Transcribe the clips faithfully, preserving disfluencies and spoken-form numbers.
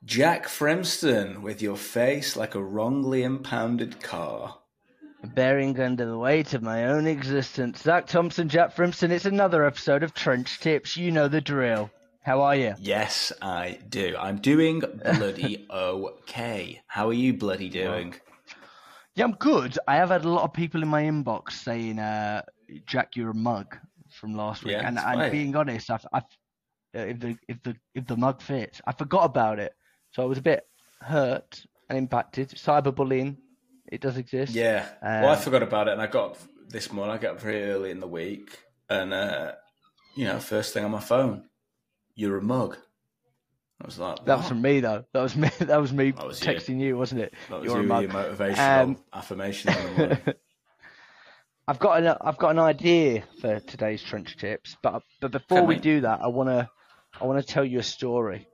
Jack Frimston, with your face like a wrongly impounded car. Bearing under the weight of my own existence. Zach Thompson, Jack Frimston, it's another episode of Trench Tips. You know the drill. How are you? Yes, I do. I'm doing bloody okay. How are you bloody doing? Yeah, I'm good. I have had a lot of people in my inbox saying, uh, Jack, you're a mug from last week. Yeah, and it's and fine. being honest, I've, I've, uh, if the if the if the mug fits, I forgot about it. So I was a bit hurt and impacted. Cyberbullying, it does exist. Yeah. Um, well, I forgot about it, and I got up this morning. I got up very early in the week, and uh, you know, first thing on my phone, you're a mug. I was like, what? That was from me though. That was me. That was me That was texting you. you, wasn't it? That was You're you, a mug. your motivational Um, affirmation in the morning. I've got an I've got an idea for today's Trench Tips, but but before Okay, we mate. do that, I wanna I wanna tell you a story.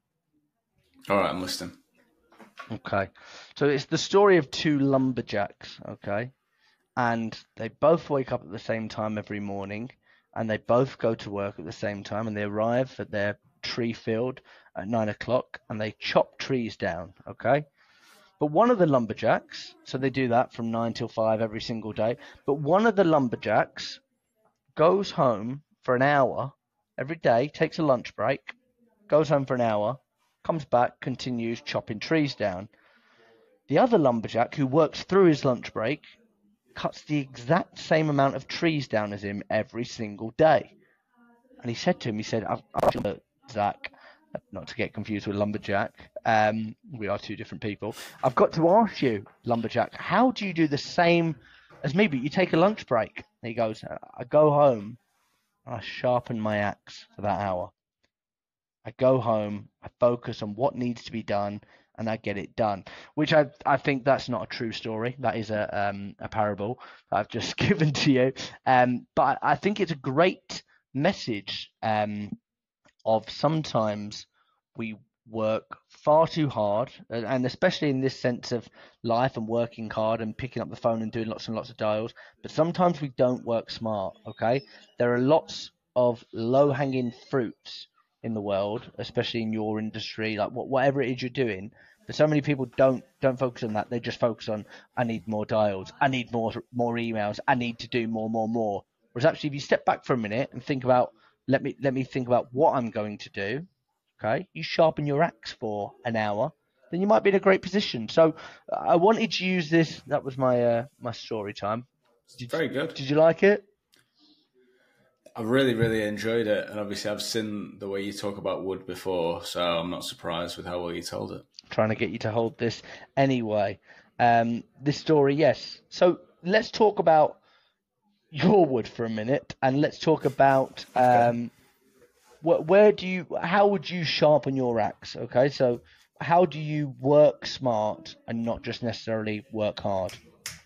All right, I'm listening. Okay, so it's the story of two lumberjacks. Okay, and they both wake up at the same time every morning, and they both go to work at the same time, and they arrive at their tree field at nine o'clock, and they chop trees down. Okay. But one of the lumberjacks, so they do that from nine till five every single day. But one of the lumberjacks goes home for an hour every day, takes a lunch break, goes home for an hour, comes back, continues chopping trees down. The other lumberjack, who works through his lunch break, cuts the exact same amount of trees down as him every single day. And he said to him, he said, I've, I've Zach, not to get confused with lumberjack, um, we are two different people. I've got to ask you, lumberjack, how do you do the same as me, but you take a lunch break? And he goes, I go home, I sharpen my axe for that hour. I go home, I focus on what needs to be done, and I get it done. Which I I think that's not a true story. That is a um a parable that I've just given to you. Um, but I think it's a great message um of sometimes we work far too hard, and especially in this sense of life and working hard and picking up the phone and doing lots and lots of dials, but sometimes we don't work smart. Okay, there are lots of low-hanging fruits in the world, especially in your industry, like whatever it is you're doing, but so many people don't don't focus on that. They just focus on, I need more dials, I need more more emails, I need to do more more more. Whereas actually, if you step back for a minute and think about, let me let me think about what I'm going to do. Okay, you sharpen your axe for an hour, then you might be in a great position. So I wanted to use this. That was my uh, my story time. Did, Very good. Did you like it? I really, really enjoyed it, and obviously I've seen the way you talk about wood before, so I'm not surprised with how well you told it. Trying to get you to hold this anyway. Um, this story, yes. So let's talk about your wood for a minute, and let's talk about um, wh- where do you, how would you sharpen your axe? Okay, so how do you work smart and not just necessarily work hard?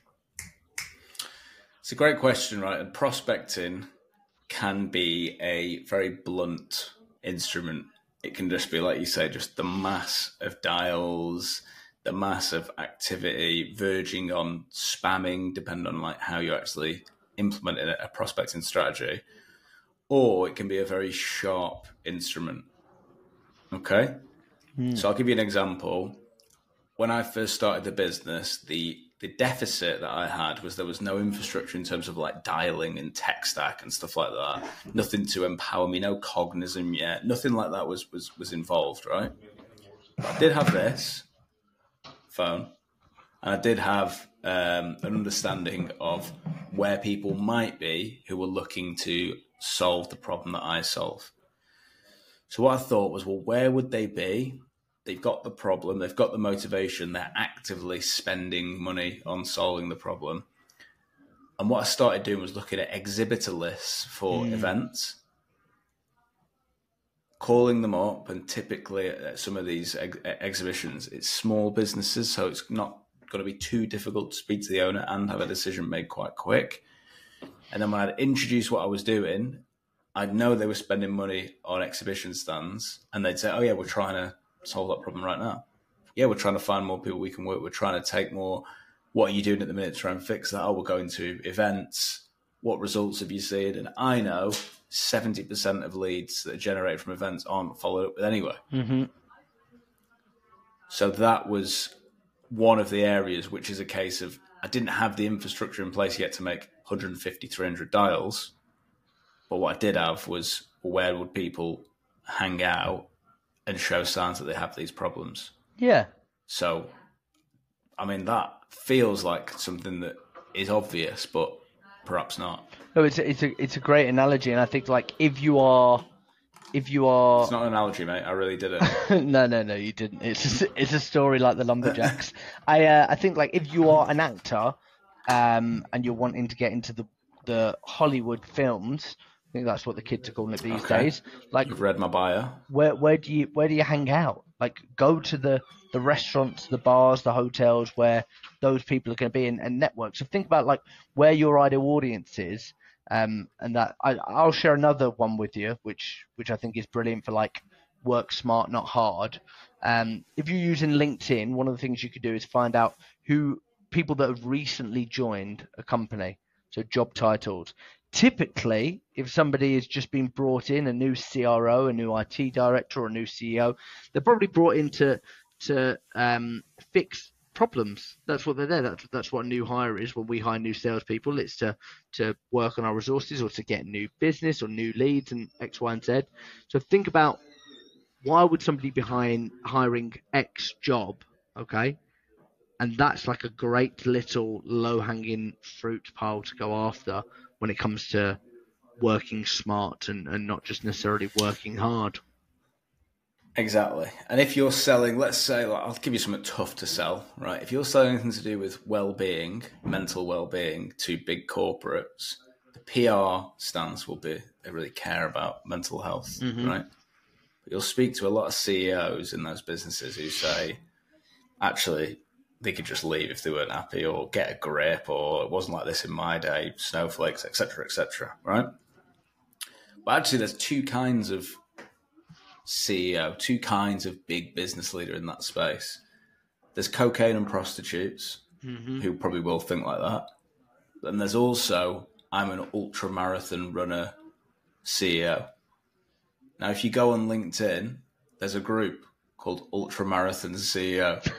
It's a great question, right? And prospecting can be a very blunt instrument. It can just be, like you say, just the mass of dials, the mass of activity, verging on spamming, depending on like how you're actually implementing a prospecting strategy. Or it can be a very sharp instrument. Okay? Hmm. So I'll give you an example. When I first started the business, the the deficit that I had was there was no infrastructure in terms of like dialing and tech stack and stuff like that. Nothing to empower me, no Cognism yet. Nothing like that was was was involved, right? But I did have this phone, and I did have um, an understanding of where people might be who were looking to solve the problem that I solve. So what I thought was, well, where would they be? They've got the problem, they've got the motivation, they're actively spending money on solving the problem. And what I started doing was looking at exhibitor lists for mm. events, calling them up, and typically at some of these ex- exhibitions, it's small businesses, so it's not going to be too difficult to speak to the owner and have a decision made quite quick. And then when I'd introduce what I was doing, I'd know they were spending money on exhibition stands, and they'd say, oh yeah, we're trying to solve that problem right now. Yeah, we're trying to find more people we can work. We're trying to take more. What are you doing at the minute to try and fix that? Oh, we're going to events. What results have you seen? And I know seventy percent of leads that are generated from events aren't followed up with anyway. Mm-hmm. So that was one of the areas which is a case of I didn't have the infrastructure in place yet to make one hundred fifty, three hundred dials. But what I did have was where would people hang out and show signs that they have these problems. Yeah. So, I mean, that feels like something that is obvious, but perhaps not. No, it's a, it's a it's a great analogy, and I think like if you are, if you are, it's not an analogy, mate. I really did it. no, no, no, you didn't. It's a, it's a story like the Lumberjacks. I uh, I think like if you are an actor, um, and you're wanting to get into the the Hollywood films, I think that's what the kids are calling it these Okay. days. Like, you've read my bio. Where where do you where do you hang out? Like, go to the the restaurants, the bars, the hotels where those people are going to be in, and network. So think about like where your ideal audience is. Um, and that I, I'll share another one with you, which which I think is brilliant for like work smart, not hard. Um, if you're using LinkedIn, one of the things you could do is find out who people that have recently joined a company. So job titles. Typically, if somebody has just been brought in, a new C R O, a new I T director, or a new C E O, they're probably brought in to to um, fix problems. That's what they're there. That's that's what a new hire is. When we hire new salespeople, it's to to work on our resources or to get new business or new leads and X, Y, and Z. So think about why would somebody be hiring, hiring X job, okay? And that's like a great little low-hanging fruit pile to go after when it comes to working smart and, and not just necessarily working hard. Exactly. And if you're selling, let's say, like, I'll give you something tough to sell, right? If you're selling anything to do with well-being, mental well-being to big corporates, the P R stance will be they really care about mental health, mm-hmm. right? But you'll speak to a lot of C E Os in those businesses who say, actually, they could just leave if they weren't happy, or get a grip, or it wasn't like this in my day, snowflakes, et cetera, et cetera, right? But actually, there's two kinds of C E O, two kinds of big business leader in that space. There's cocaine and prostitutes, mm-hmm. who probably will think like that. And there's also, I'm an ultra marathon runner C E O. Now, if you go on LinkedIn, there's a group called Ultra Marathon C E O.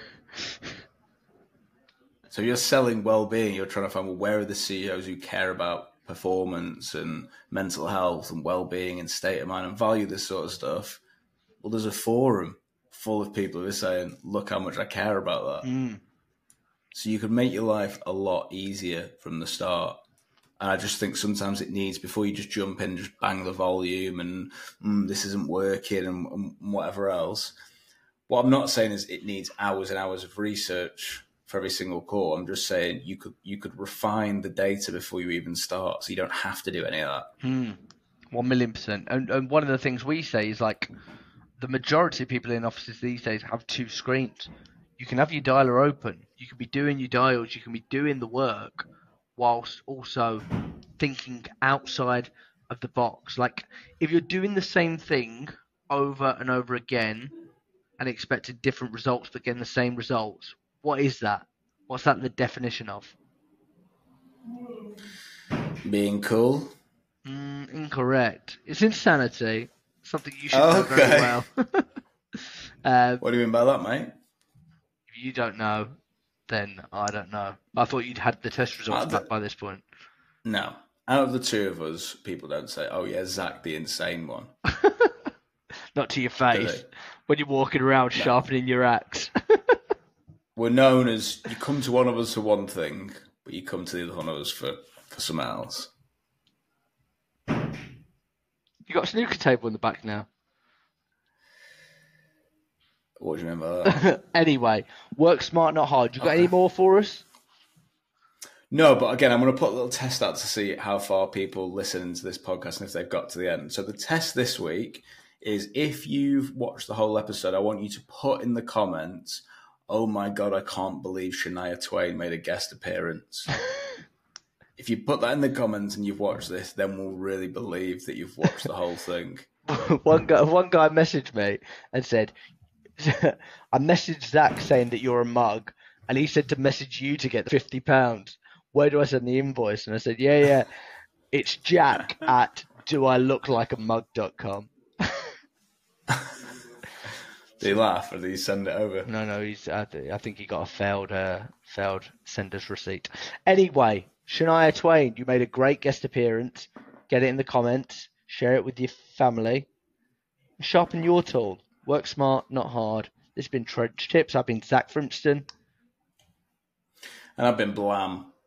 So you're selling well-being, you're trying to find, well, where are the C E Os who care about performance and mental health and well-being and state of mind and value this sort of stuff? Well, there's a forum full of people who are saying, look how much I care about that. Mm. So you could make your life a lot easier from the start. And I just think sometimes it needs, before you just jump in and just bang the volume and mm, this isn't working and, and whatever else. What I'm not saying is it needs hours and hours of research for every single call. I'm just saying you could you could refine the data before you even start, so you don't have to do any of that. Mm. One million percent. And, and one of the things we say is like the majority of people in offices these days have two screens. You can have your dialer open. You can be doing your dials. You can be doing the work whilst also thinking outside of the box. Like if you're doing the same thing over and over again and expecting different results but getting the same results, what is that? What's that the definition of? Being cool? Mm, incorrect. It's insanity. Something you should okay. know very well. uh, what do you mean by that, mate? If you don't know, then I don't know. I thought you'd had the test results the, back by this point. No. Out of the two of us, people don't say, oh yeah, Zach the insane one. Not to your face. When you're walking around no. sharpening your axe. We're known as, you come to one of us for one thing, but you come to the other one of us for, for something else. You got a snooker table in the back now. What do you mean by that? Anyway, work smart, not hard. You got okay. any more for us? No, but again, I'm going to put a little test out to see how far people listen to this podcast and if they've got to the end. So the test this week is, if you've watched the whole episode, I want you to put in the comments, oh my God, I can't believe Shania Twain made a guest appearance. If you put that in the comments and you've watched this, then we'll really believe that you've watched the whole thing. one guy, one guy messaged me and said, I messaged Zach saying that you're a mug, and he said to message you to get fifty pounds. Where do I send the invoice? And I said, yeah, yeah, it's Jack at do I look like a mug dot com. Did he laugh or did he send it over? No, no, he's. I, th- I think he got a failed, uh, failed sender's receipt. Anyway, Shania Twain, you made a great guest appearance. Get it in the comments. Share it with your family. Sharpen your tool. Work smart, not hard. This has been Trench Tips. I've been Zach Frimston. And I've been Blam.